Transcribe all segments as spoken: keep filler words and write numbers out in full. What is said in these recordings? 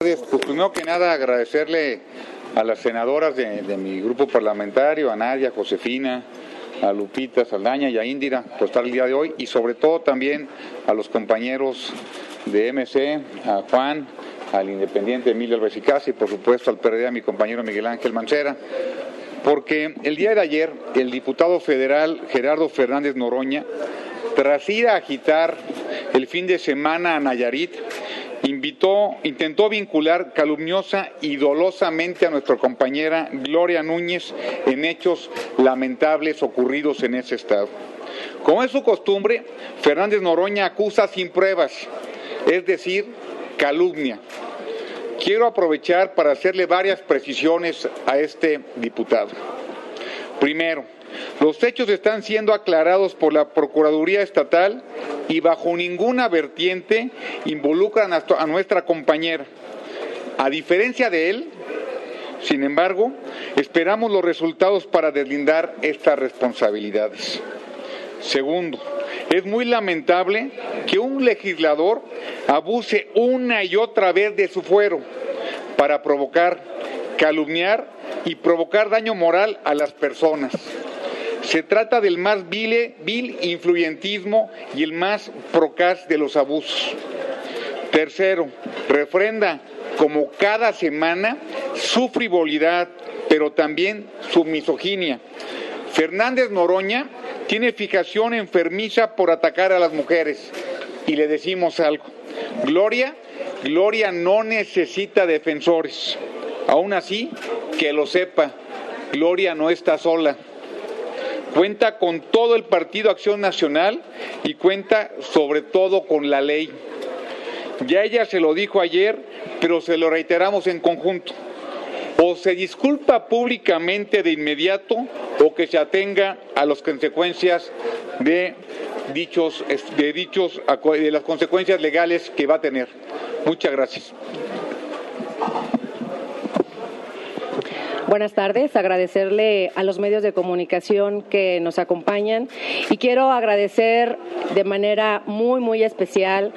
tardes. Pues primero que nada agradecerle a las senadoras de, de mi grupo parlamentario, a Nadia, a Josefina, a Lupita Saldaña y a Indira por estar el día de hoy, y sobre todo también a los compañeros de M C, a Juan, al independiente Emilio Alvesicasi y por supuesto al P R D, a mi compañero Miguel Ángel Mancera, porque el día de ayer el diputado federal Gerardo Fernández Noroña, tras ir a agitar el fin de semana a Nayarit, invitó, intentó vincular calumniosa y dolosamente a nuestra compañera Gloria Núñez en hechos lamentables ocurridos en ese estado. Como es su costumbre, Fernández Noroña acusa sin pruebas, es decir, calumnia. Quiero aprovechar para hacerle varias precisiones a este diputado. Primero, los hechos están siendo aclarados por la Procuraduría Estatal y bajo ninguna vertiente involucran a nuestra compañera. A diferencia de él, sin embargo, esperamos los resultados para deslindar estas responsabilidades. Segundo, es muy lamentable que un legislador abuse una y otra vez de su fuero para provocar, calumniar y provocar daño moral a las personas. Se trata del más vil, vil influyentismo y el más procaz de los abusos. Tercero, refrenda como cada semana su frivolidad, pero también su misoginia. Fernández Noroña tiene fijación enfermiza por atacar a las mujeres. Y le decimos algo, Gloria, Gloria no necesita defensores. Aún así, que lo sepa, Gloria no está sola. Cuenta con todo el Partido Acción Nacional y cuenta sobre todo con la ley. Ya ella se lo dijo ayer, pero se lo reiteramos en conjunto. O se disculpa públicamente de inmediato o que se atenga a las consecuencias de dichos, de dichos, de las consecuencias legales que va a tener. Muchas gracias. Buenas tardes, agradecerle a los medios de comunicación que nos acompañan y quiero agradecer de manera muy, muy especial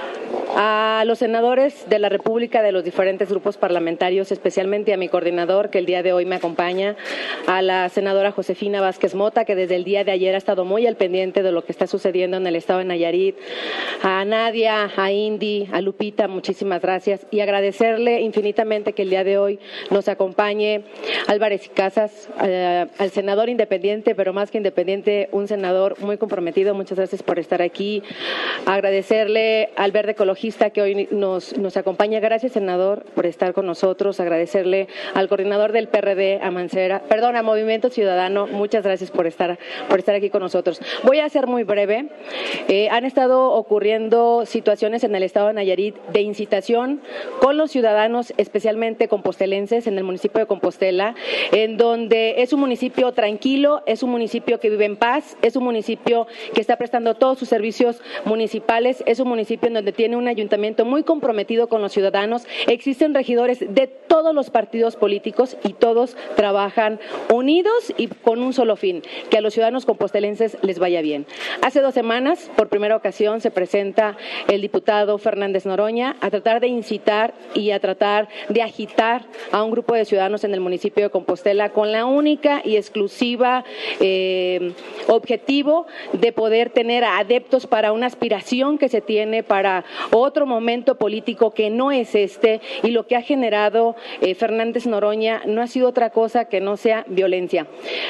a los senadores de la República de los diferentes grupos parlamentarios, especialmente a mi coordinador que el día de hoy me acompaña, a la senadora Josefina Vázquez Mota, que desde el día de ayer ha estado muy al pendiente de lo que está sucediendo en el estado de Nayarit, a Nadia, a Indy, a Lupita, muchísimas gracias, y agradecerle infinitamente que el día de hoy nos acompañe Álvarez y Casas, eh, al senador independiente, pero más que independiente, un senador muy comprometido, muchas gracias por estar aquí, agradecerle al Verde Ecologista que hoy nos, nos acompaña. Gracias, senador, por estar con nosotros. Agradecerle al coordinador del P R D, a Mancera, perdón, a Movimiento Ciudadano. Muchas gracias por estar, por estar aquí con nosotros. Voy a ser muy breve. Eh, han estado ocurriendo situaciones en el estado de Nayarit de incitación con los ciudadanos, especialmente compostelenses, en el municipio de Compostela, en donde es un municipio tranquilo, es un municipio que vive en paz, es un municipio que está prestando todos sus servicios municipales, es un municipio en donde tiene un ayuntamiento muy comprometido con los ciudadanos, existen regidores de todos los partidos políticos y todos trabajan unidos y con un solo fin, que a los ciudadanos compostelenses les vaya bien. Hace dos semanas, por primera ocasión, se presenta el diputado Fernández Noroña a tratar de incitar y a tratar de agitar a un grupo de ciudadanos en el municipio de Compostela con la única y exclusiva eh, objetivo de poder tener adeptos para una aspiración que se tiene para otro momento político que no es este, y lo que ha generado eh, Fernández Noroña no ha sido otra cosa que no sea violencia.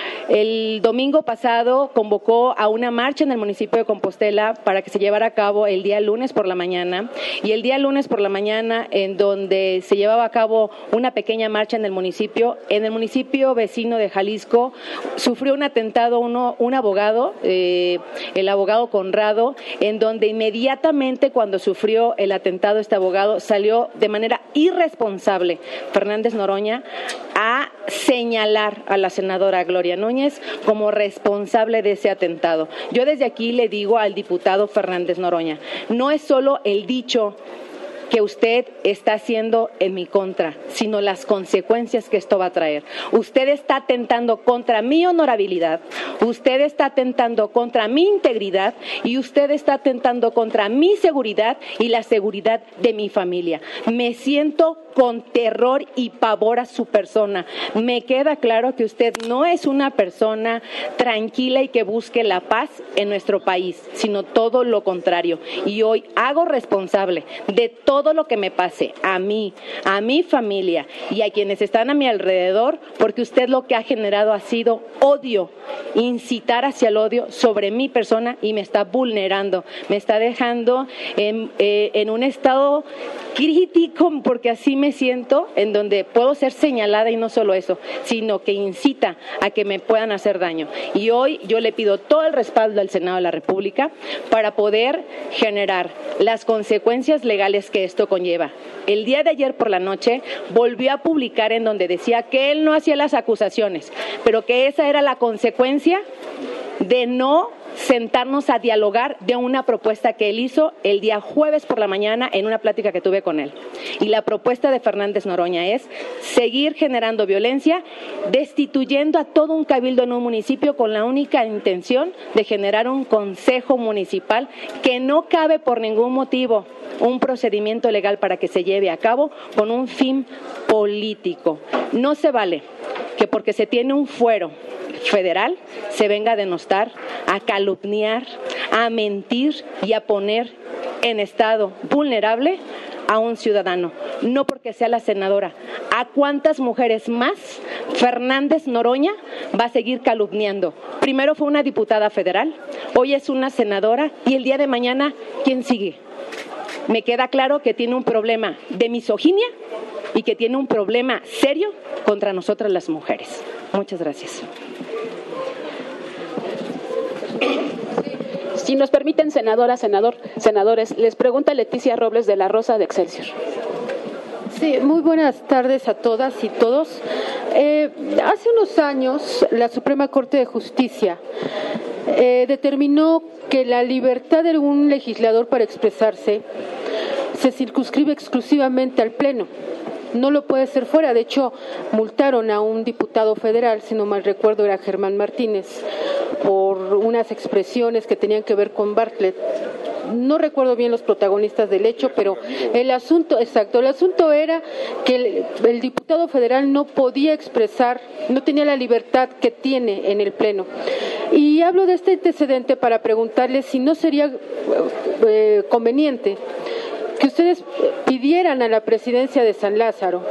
El domingo pasado convocó a una marcha en el municipio de Compostela para que se llevara a cabo el día lunes por la mañana, y el día lunes por la mañana, en donde se llevaba a cabo una pequeña marcha en el municipio, en el municipio vecino de Jalisco, sufrió un atentado uno, un abogado, eh, el abogado Conrado, en donde inmediatamente cuando sufrió el atentado este abogado salió de manera irresponsable Fernández Noroña a señalar a la senadora Gloria Núñez como responsable de ese atentado. Yo desde aquí le digo al diputado Fernández Noroña, no es solo el dicho que usted está haciendo en mi contra, sino las consecuencias que esto va a traer. Usted está atentando contra mi honorabilidad, usted está atentando contra mi integridad y usted está atentando contra mi seguridad y la seguridad de mi familia. Me siento con terror y pavor a su persona. Me queda claro que usted no es una persona tranquila y que busque la paz en nuestro país, sino todo lo contrario. Y hoy hago responsable de todo lo que me pase a mí, a mi familia y a quienes están a mi alrededor, porque usted lo que ha generado ha sido odio, incitar hacia el odio sobre mi persona y me está vulnerando, me está dejando en, eh, en un estado crítico, porque así me siento, en donde puedo ser señalada y no solo eso, sino que incita a que me puedan hacer daño. Y hoy yo le pido todo el respaldo al Senado de la República para poder generar las consecuencias legales que esto conlleva. El día de ayer por la noche volvió a publicar en donde decía que él no hacía las acusaciones, pero que esa era la consecuencia de no sentarnos a dialogar de una propuesta que él hizo el día jueves por la mañana en una plática que tuve con él. Y la propuesta de Fernández Noroña es seguir generando violencia, destituyendo a todo un cabildo en un municipio con la única intención de generar un consejo municipal que no cabe por ningún motivo un procedimiento legal para que se lleve a cabo con un fin político. No se vale que porque se tiene un fuero federal se venga a denostar, a calumniar, a mentir y a poner en estado vulnerable a un ciudadano, no porque sea la senadora. ¿A cuántas mujeres más Fernández Noroña va a seguir calumniando? Primero fue una diputada federal, hoy es una senadora y el día de mañana, ¿quién sigue? Me queda claro que tiene un problema de misoginia y que tiene un problema serio contra nosotras las mujeres. Muchas gracias. Si nos permiten, senadora, senador, senadores, les pregunta Leticia Robles de la Rosa de Excelsior. Sí, muy buenas tardes a todas y todos. Eh, hace unos años, la Suprema Corte de Justicia eh, determinó que la libertad de un legislador para expresarse se circunscribe exclusivamente al Pleno. No lo puede ser fuera. De hecho, multaron a un diputado federal, si no mal recuerdo era Germán Martínez, por unas expresiones que tenían que ver con Bartlett. No recuerdo bien los protagonistas del hecho, pero el asunto, exacto, el asunto era que el, el diputado federal no podía expresar, no tenía la libertad que tiene en el Pleno. Y hablo de este antecedente para preguntarles si no sería eh, conveniente que ustedes pidieran a la presidencia de San Lázaro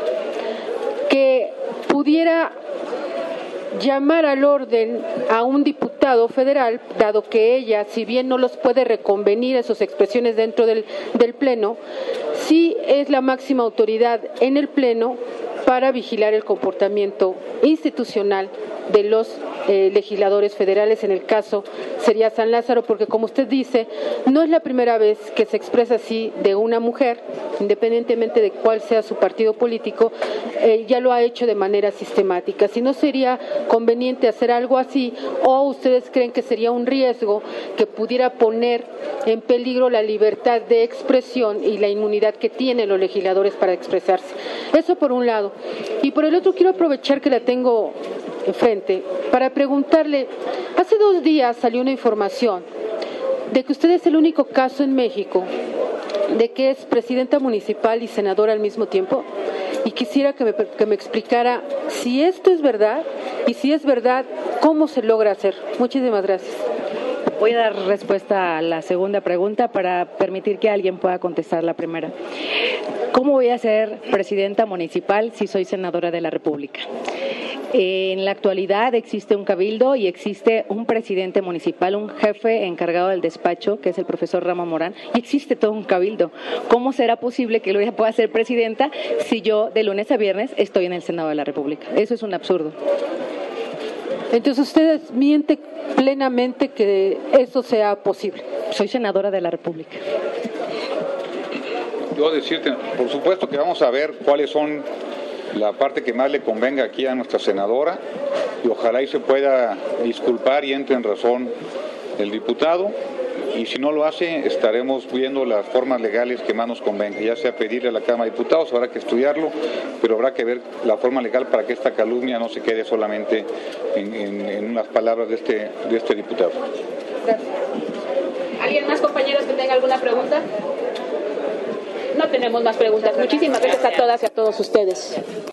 que pudiera llamar al orden a un diputado federal, dado que ella, si bien no los puede reconvenir a sus expresiones dentro del, del Pleno, sí es la máxima autoridad en el Pleno para vigilar el comportamiento institucional de los eh, legisladores federales. En el caso sería San Lázaro, porque como usted dice, no es la primera vez que se expresa así de una mujer, independientemente de cuál sea su partido político, eh, ya lo ha hecho de manera sistemática. Si no sería conveniente hacer algo así, o ustedes creen que sería un riesgo que pudiera poner en peligro la libertad de expresión y la inmunidad que tienen los legisladores para expresarse. Eso por un lado. Y por el otro quiero aprovechar que la tengo enfrente para preguntarle, hace dos días salió una información de que usted es el único caso en México de que es presidenta municipal y senadora al mismo tiempo, y quisiera que me, que me explicara si esto es verdad y si es verdad, cómo se logra hacer. Muchísimas gracias. Voy a dar respuesta a la segunda pregunta para permitir que alguien pueda contestar la primera. ¿Cómo voy a ser presidenta municipal si soy senadora de la República? En la actualidad existe un cabildo y existe un presidente municipal, un jefe encargado del despacho, que es el profesor Ramón Morán, y existe todo un cabildo. ¿Cómo será posible que ella pueda ser presidenta si yo de lunes a viernes estoy en el Senado de la República? Eso es un absurdo. Entonces usted miente plenamente que eso sea posible. Soy senadora de la República. Yo decirte, por supuesto que vamos a ver cuáles son la parte que más le convenga aquí a nuestra senadora, y ojalá y se pueda disculpar y entre en razón el diputado, y si no lo hace estaremos viendo las formas legales que más nos convenga, ya sea pedirle a la Cámara de Diputados, habrá que estudiarlo, pero habrá que ver la forma legal para que esta calumnia no se quede solamente en, en, en unas palabras de este, de este diputado. Gracias. ¿Alguien más, compañeros, que tenga alguna pregunta? No tenemos más preguntas. Muchísimas gracias a todas y a todos ustedes.